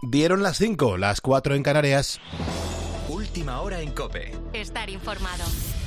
Dieron las 5, las 4 en Canarias. Última hora en COPE. Estar informado.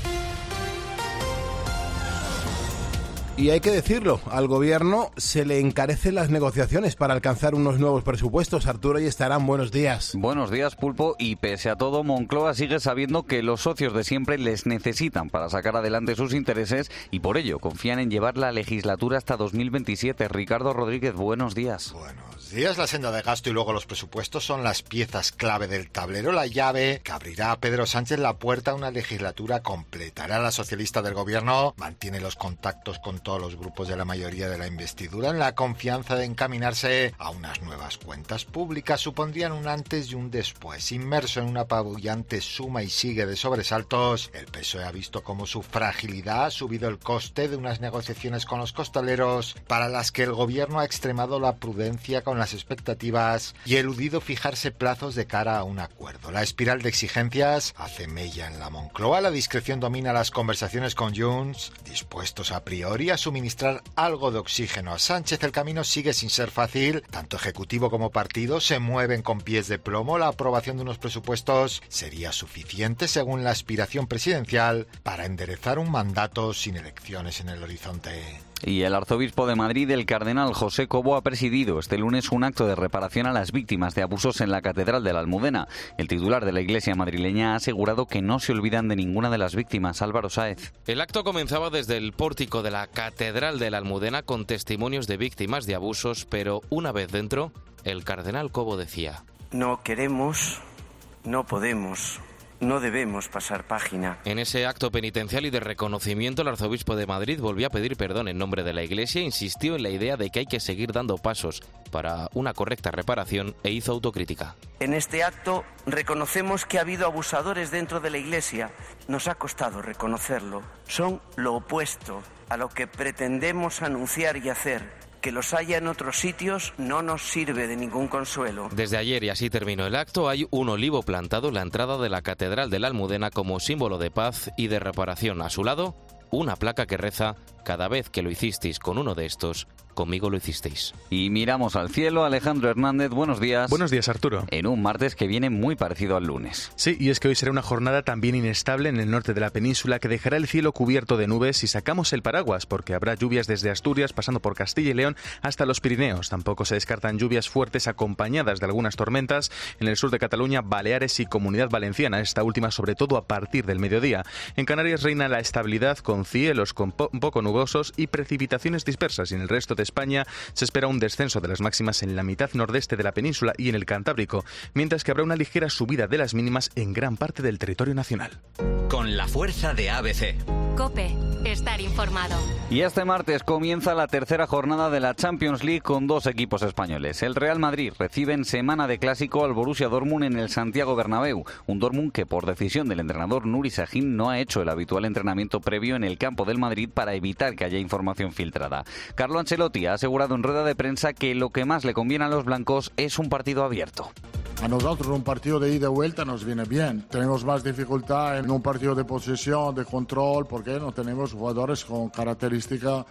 Y hay que decirlo, al gobierno se le encarecen las negociaciones para alcanzar unos nuevos presupuestos. Arturo y Estarán, buenos días. Buenos días, Pulpo. Y pese a todo, Moncloa sigue sabiendo que los socios de siempre les necesitan para sacar adelante sus intereses y por ello confían en llevar la legislatura hasta 2027. Ricardo Rodríguez, buenos días. Buenos días. La senda de gasto y luego los presupuestos son las piezas clave del tablero, la llave que abrirá a Pedro Sánchez la puerta a una legislatura completa. La socialista del gobierno mantiene los contactos con todos los grupos de la mayoría de la investidura en la confianza de encaminarse a unas nuevas cuentas públicas. Supondrían un antes y un después. Inmerso en una apabullante suma y sigue de sobresaltos, el PSOE ha visto cómo su fragilidad ha subido el coste de unas negociaciones con los costaleros para las que el gobierno ha extremado la prudencia con las expectativas y eludido fijarse plazos de cara a un acuerdo. La espiral de exigencias hace mella en la Moncloa. La discreción domina las conversaciones con Junts, dispuestos a priori a suministrar algo de oxígeno a Sánchez. El camino sigue sin ser fácil. Tanto Ejecutivo como partido se mueven con pies de plomo. La aprobación de unos presupuestos sería suficiente, según la aspiración presidencial, para enderezar un mandato sin elecciones en el horizonte. Y el arzobispo de Madrid, el cardenal José Cobo, ha presidido este lunes un acto de reparación a las víctimas de abusos en la Catedral de la Almudena. El titular de la Iglesia madrileña ha asegurado que no se olvidan de ninguna de las víctimas. Álvaro Sáez. El acto comenzaba desde el pórtico de la Catedral de la Almudena con testimonios de víctimas de abusos, pero una vez dentro, el cardenal Cobo decía: no queremos, no podemos, no debemos pasar página. En ese acto penitencial y de reconocimiento, el arzobispo de Madrid volvió a pedir perdón en nombre de la Iglesia, insistió en la idea de que hay que seguir dando pasos para una correcta reparación e hizo autocrítica. En este acto reconocemos que ha habido abusadores dentro de la Iglesia. Nos ha costado reconocerlo. Son lo opuesto a lo que pretendemos anunciar y hacer. Que los haya en otros sitios no nos sirve de ningún consuelo. Desde ayer, y así terminó el acto, hay un olivo plantado en la entrada de la Catedral de la Almudena como símbolo de paz y de reparación. A su lado, una placa que reza: cada vez que lo hicisteis con uno de estos, conmigo lo hicisteis. Y miramos al cielo. Alejandro Hernández, buenos días. Buenos días, Arturo. En un martes que viene muy parecido al lunes. Sí, y es que hoy será una jornada también inestable en el norte de la península, que dejará el cielo cubierto de nubes si sacamos el paraguas, porque habrá lluvias desde Asturias pasando por Castilla y León hasta los Pirineos. Tampoco se descartan lluvias fuertes acompañadas de algunas tormentas en el sur de Cataluña, Baleares y Comunidad Valenciana, esta última sobre todo a partir del mediodía. En Canarias reina la estabilidad con cielos un poco nubosos y precipitaciones dispersas, y en el resto de España se espera un descenso de las máximas en la mitad nordeste de la península y en el Cantábrico, mientras que habrá una ligera subida de las mínimas en gran parte del territorio nacional. Con la fuerza de ABC. COPE. Estar informado. Y este martes comienza la tercera jornada de la Champions League con dos equipos españoles. El Real Madrid recibe en semana de clásico al Borussia Dortmund en el Santiago Bernabéu. Un Dortmund que por decisión del entrenador Nuri Sahin no ha hecho el habitual entrenamiento previo en el campo del Madrid para evitar que haya información filtrada. Carlo Ancelotti ha asegurado en rueda de prensa que lo que más le conviene a los blancos es un partido abierto. A nosotros un partido de ida y vuelta nos viene bien. Tenemos más dificultad en un partido de posesión, de control, porque no tenemos jugadores con característica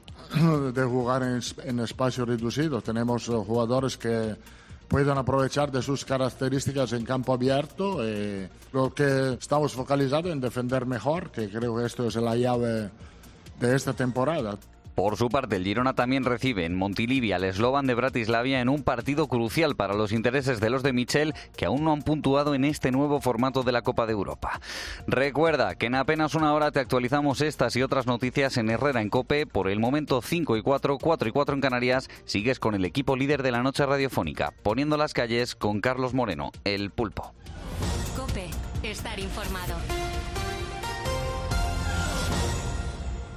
de jugar en espacios reducidos. Tenemos jugadores que pueden aprovechar de sus características en campo abierto. Lo que estamos focalizados en defender mejor, que creo que esto es la llave de esta temporada. Por su parte, el Girona también recibe en Montilivi al Slovan de Bratislavia en un partido crucial para los intereses de los de Michel, que aún no han puntuado en este nuevo formato de la Copa de Europa. Recuerda que en apenas una hora te actualizamos estas y otras noticias en Herrera en COPE. Por el momento 5 y 4, 4 y 4 en Canarias. Sigues con el equipo líder de la noche radiofónica, poniendo las calles con Carlos Moreno, el Pulpo. COPE. Estar informado.